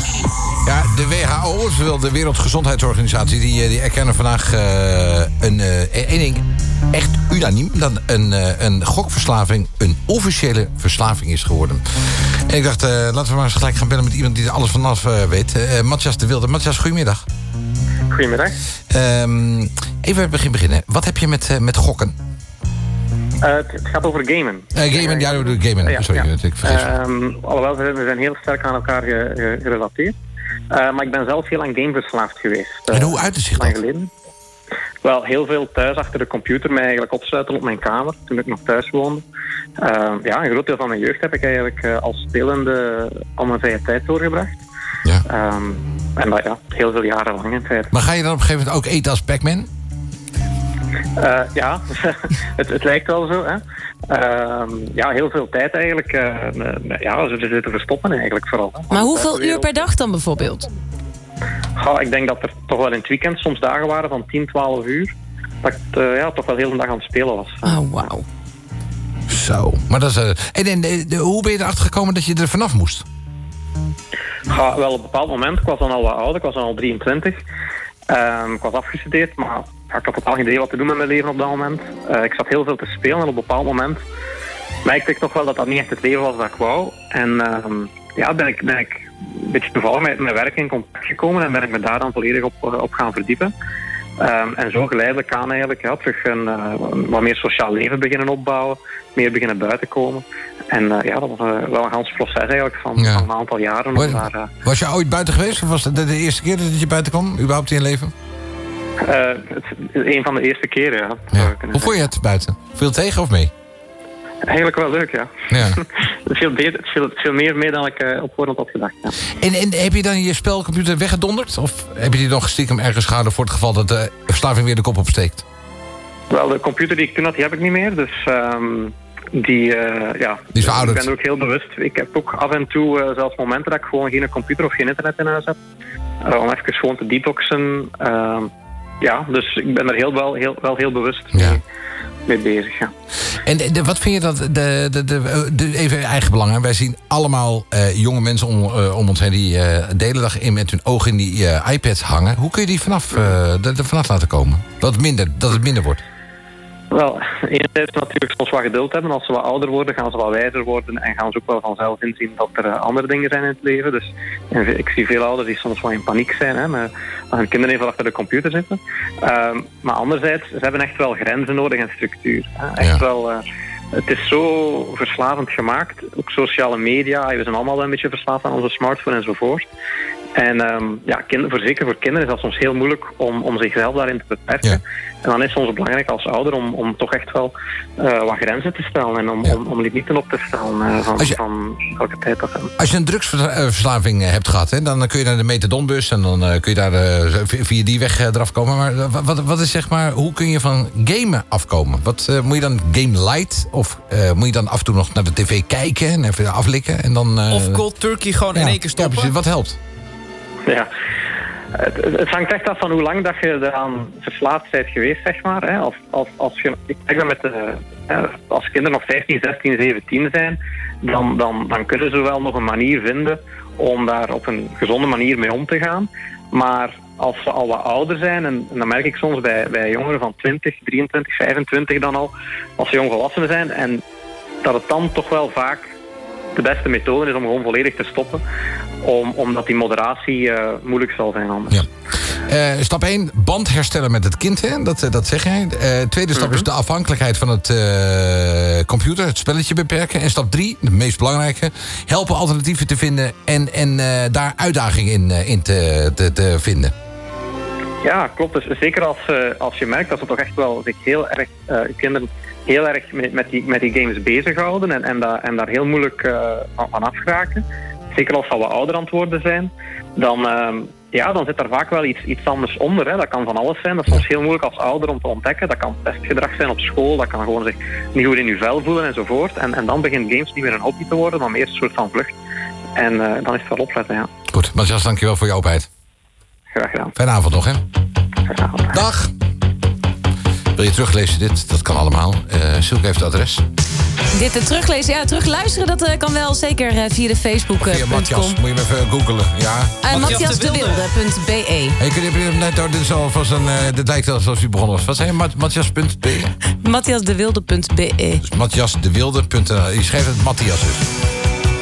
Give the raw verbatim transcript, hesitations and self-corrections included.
Ja, de W H O, oftewel de Wereldgezondheidsorganisatie... die, die erkennen vandaag uh, een, uh, één ding echt unaniem... dat een, uh, een gokverslaving een officiële verslaving is geworden. En ik dacht, uh, laten we maar eens gelijk gaan bellen... met iemand die er alles vanaf uh, weet. Uh, Matthias de Wilde. Matthias, goedemiddag. Goedemiddag. Um, even begin beginnen. Wat heb je met, uh, met gokken? Uh, het, het gaat over gamen. Uh, gamen, ja, gamen. Uh, ja, Sorry, ja. ik vergis me. Um, alhoewel, we zijn heel sterk aan elkaar ge, ge, gerelateerd. Uh, maar ik ben zelf heel lang gameverslaafd geweest. Uh, en hoe uitte zich dat? Geleden. Wel, heel veel thuis achter de computer, mij eigenlijk opsluiten op mijn kamer, toen ik nog thuis woonde. Uh, ja, een groot deel van mijn jeugd heb ik eigenlijk uh, als spelende al mijn vrije tijd doorgebracht. Ja. Um, en dat ja, heel veel jaren lang in feite. Maar ga je dan op een gegeven moment ook eten als Pac-Man? Uh, ja, het, het lijkt wel zo. Hè. Uh, ja, heel veel tijd eigenlijk. Uh, ja, ze zitten verstoppen eigenlijk vooral. Hè. Maar hoeveel uur per dag dan bijvoorbeeld? Ja, ik denk dat er toch wel in het weekend soms dagen waren van tien, twaalf uur. Dat ik uh, ja, toch wel heel de dag aan het spelen was. Oh, wauw. Zo. Maar dat is, uh, en, en de, de, hoe ben je erachter gekomen dat je er vanaf moest? Ja, wel op een bepaald moment. Ik was dan al wat ouder. Ik was dan al drieëntwintig. Uh, ik was afgestudeerd, maar ja, ik had totaal geen idee wat te doen met mijn leven op dat moment. Uh, ik zat heel veel te spelen en op een bepaald moment merkte ik toch wel dat dat niet echt het leven was dat ik wou. En uh, ja, ben ik, ben ik een beetje toevallig met mijn werk in contact gekomen en ben ik me daar dan volledig op, op gaan verdiepen. Uh, en zo geleidelijk aan eigenlijk ja, terug een uh, wat meer sociaal leven beginnen opbouwen, meer beginnen buiten komen. En uh, ja, dat was uh, wel een gans proces eigenlijk van, ja. van een aantal jaren. Was, daar, uh, was je ooit buiten geweest? Of was het de, de eerste keer dat je buiten kwam, überhaupt in je leven? Uh, het is een van de eerste keren, ja. ja. Hoe vond je het buiten? Veel tegen of mee? Eigenlijk wel leuk, ja. ja. het, is veel beter, het, is veel, het is veel meer mee dan ik uh, op voorhand had gedacht. Ja. En, en heb je dan je spelcomputer weggedonderd? Of heb je die nog stiekem ergens gehouden voor het geval dat de verslaving weer de kop opsteekt? Wel, de computer die ik toen had, die heb ik niet meer. Dus um, die, uh, ja, die is verouderd. Ik ben er ook heel bewust. Ik heb ook af en toe uh, zelfs momenten dat ik gewoon geen computer of geen internet in huis heb. Uh, om even gewoon te detoxen. Uh, ja, dus ik ben er heel, wel, heel, wel heel bewust mee. Ja. mee bezig, ja. En de, wat vind je dat, de, de, de, de, even eigen belang, hè? Wij zien allemaal uh, jonge mensen om, uh, om ons heen die uh, de hele dag in met hun ogen in die uh, iPads hangen. Hoe kun je die vanaf, uh, er vanaf laten komen? Dat het minder, dat het minder wordt? Wel, enerzijds natuurlijk soms wat geduld hebben. Als ze wat ouder worden, gaan ze wat wijzer worden en gaan ze ook wel vanzelf inzien dat er uh, andere dingen zijn in het leven. Dus en ik zie veel ouders die soms wel in paniek zijn, hè, met, dat hun kinderen even achter de computer zitten. Uh, maar anderzijds, ze hebben echt wel grenzen nodig en structuur. Hè. Echt ja. wel... Uh, Het is zo verslavend gemaakt. Ook sociale media. We zijn allemaal wel een beetje verslaafd aan onze smartphone enzovoort. En um, ja, kind, voor, zeker voor kinderen is dat soms heel moeilijk om, om zichzelf daarin te beperken. Ja. En dan is het soms belangrijk als ouder om, om toch echt wel uh, wat grenzen te stellen. En om, ja. om, om limieten op te stellen uh, van, je, van welke tijd dat hebben. Als je een drugsverslaving hebt gehad, hè, dan kun je naar de methadonbus en dan uh, kun je daar uh, via die weg uh, eraf komen. Maar uh, wat, wat is zeg maar, hoe kun je van gamen afkomen? Wat, uh, moet je dan game light? Of uh, moet je dan af en toe nog naar de tv kijken en even aflikken? En dan, uh, of cold turkey gewoon ja, in één keer stoppen? Ja, precies, wat helpt? Ja, het, het hangt echt af van hoe lang dat je eraan verslaafd bent geweest, zeg maar. Hè. Als, als, als je, ik zeg dat met de, als kinderen nog vijftien, zestien, zeventien zijn, dan, dan, dan kunnen ze wel nog een manier vinden om daar op een gezonde manier mee om te gaan. Maar als ze al wat ouder zijn, en, en dat merk ik soms bij, bij jongeren van twintig, drieëntwintig, vijfentwintig dan al, als ze jongvolwassenen zijn, en dat het dan toch wel vaak de beste methode is om gewoon volledig te stoppen. Om, omdat die moderatie uh, moeilijk zal zijn anders. Ja. Uh, stap één, band herstellen met het kind, hè? Dat, dat zeg jij. Uh, tweede stap mm-hmm. is de afhankelijkheid van het uh, computer, het spelletje beperken. En stap drie, de meest belangrijke, helpen alternatieven te vinden en, en uh, daar uitdagingen in, uh, in te, te, te vinden. Ja, klopt. Dus zeker als, uh, als je merkt dat ze toch echt wel zich heel erg, uh, kinderen heel erg met, met, die, met die games bezighouden en, en, da, en daar heel moeilijk uh, van afgeraken. Zeker als ze al wat ouder aan het worden zijn, dan, uh, ja, dan zit daar vaak wel iets, iets anders onder. Hè. Dat kan van alles zijn. Dat is soms heel moeilijk als ouder om te ontdekken. Dat kan pestgedrag zijn op school. Dat kan gewoon zich niet goed in je vel voelen enzovoort. En, en dan begint games niet meer een hobby te worden, maar meer een soort van vlucht. En uh, dan is het wel opletten, ja. Goed, Matthias, dankjewel voor je openheid. Graag gedaan. Fijne avond nog, hè? Fijne avond. Dag! Wil je teruglezen dit? Dat kan allemaal. Uh, zoek even het adres. Dit uh, teruglezen, ja, terugluisteren, dat uh, kan wel zeker uh, via de Facebook. Uh, via Matthias, moet je hem even googelen. Ja. Uh, Matthias de Wilde punt b e. Hey, kun je net oh, dit is alvast een. Uh, dit lijkt alsof u begonnen was. Wat zei je? Mat- Matthias punt b e? Matthias de Wilde punt b e. Dus Matthias de Wilde punt n l. Je schrijft het Matthias dus.